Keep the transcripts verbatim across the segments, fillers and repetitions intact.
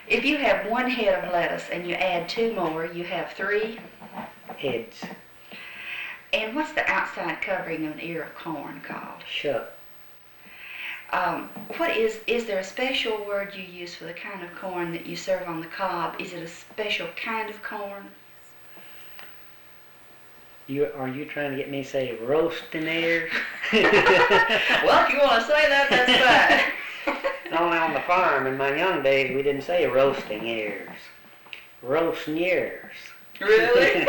If you have one head of lettuce and you add two more, you have three heads. And what's the outside covering of an ear of corn called? Shuck. Um, what is, is there a special word you use for the kind of corn that you serve on the cob? Is it a special kind of corn? You, are you trying to get me to say roasting ears? Well, if you want to say that, that's fine. Only on the farm in my young days we didn't say roasting ears. Roasting ears. Really?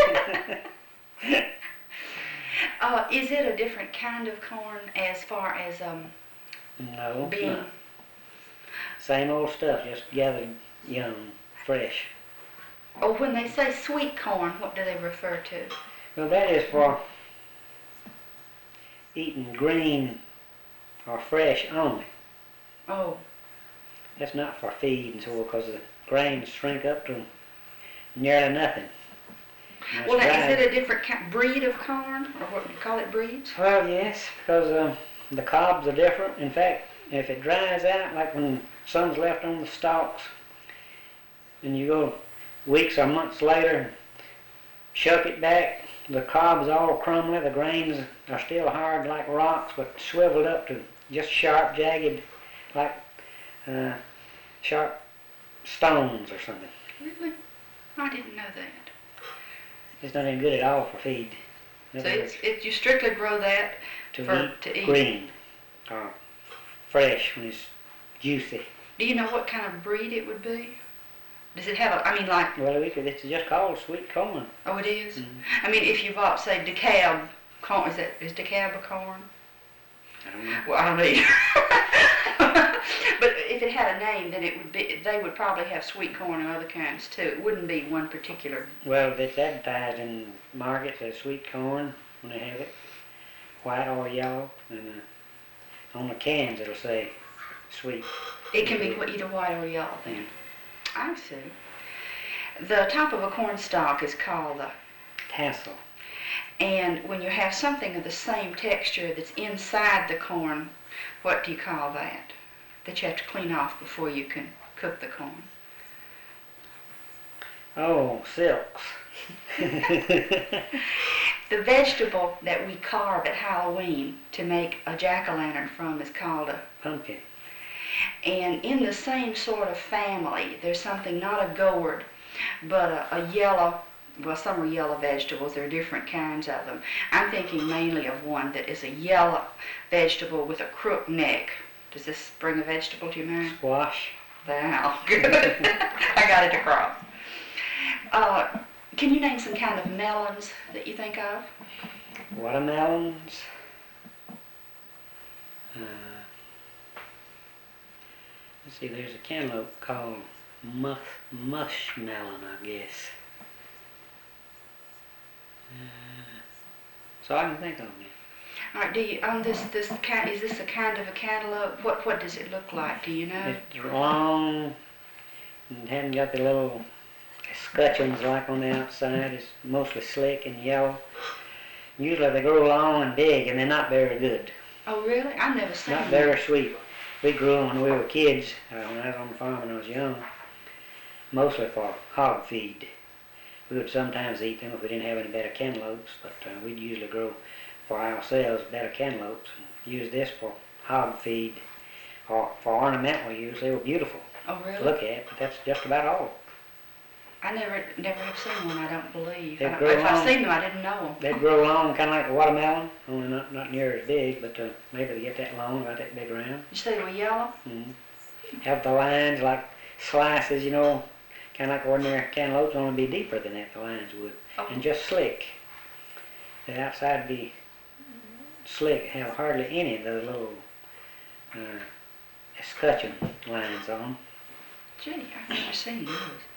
uh, is it a different kind of corn as far as um, no, being? No. Same old stuff, just gathered young, fresh. Oh, when they say sweet corn, what do they refer to? Well, that is for eating green or fresh only. Oh. That's not for feed and so on, because the grains shrink up to nearly nothing. Well, now, is it a different kind, breed of corn, or what do you call it, breeds? Well, yes, because um, the cobs are different. In fact, if it dries out, like when some's left on the stalks, and you go weeks or months later, shuck it back, the cob's all crumbly, the grains are still hard like rocks, but swiveled up to just sharp, jagged, like uh, sharp stones or something. Really? I didn't know that. It's not any good at all for feed. So it's, it, you strictly grow that to for eat to eat green or fresh when it's juicy. Do you know what kind of breed it would be? Does it have a, I mean like... Well, it's just called sweet corn. Oh, it is? Mm-hmm. I mean, if you bought, say, DeKalb corn, is that, is DeKalb a corn? I don't know. Well, I don't either. But if it had a name, then it would be, they would probably have sweet corn and other kinds too. It wouldn't be one particular. Well, if it's advertised in markets as sweet corn when they have it, white or yellow, and uh, on the cans it'll say sweet. It can be either white or yellow then. Mm. I see. The top of a corn stalk is called the tassel. And when you have something of the same texture that's inside the corn, what do you call that? That you have to clean off before you can cook the corn. Oh, silks. The vegetable that we carve at Halloween to make a jack-o'-lantern from is called a pumpkin. And in the same sort of family, there's something, not a gourd, but a, a yellow, well, some are yellow vegetables. There are different kinds of them. I'm thinking mainly of one that is a yellow vegetable with a crook neck. Does this bring a vegetable to your mind? Squash. Wow, good. I got it across. Uh, can you name some kind of melons that you think of? Watermelons. Uh, let's see, there's a cantaloupe called mush, mushmelon, I guess. Uh, so I can think of it. All right, do you, on this, this kind, is this a kind of a cantaloupe? What, what does it look like? Do you know? It's long and hadn't got the little scutcheons like on the outside. It's mostly slick and yellow. Usually they grow long and big and they're not very good. Oh, really? I've never seen them. Not very sweet. We grew them when we were kids, uh, when I was on the farm when I was young, mostly for hog feed. We would sometimes eat them if we didn't have any better cantaloupes, but uh, we'd usually grow for ourselves better cantaloupes and use this for hog feed or for ornamental use. They were beautiful oh, really? to look at, but that's just about all. I never never have seen one, I don't believe. They I, grow if long, I've seen them, I didn't know them. They grow long, kind of like the watermelon, only not, not near as big, but uh, maybe they get that long, about that big around. You say they were yellow? Mm-hmm. Have the lines like slices, you know, kind of like ordinary cantaloupes, only be deeper than that, the lines would. Oh. And just slick. The outside be slick, have hardly any of those little uh, escutcheon lines on. Gee, I've never seen those.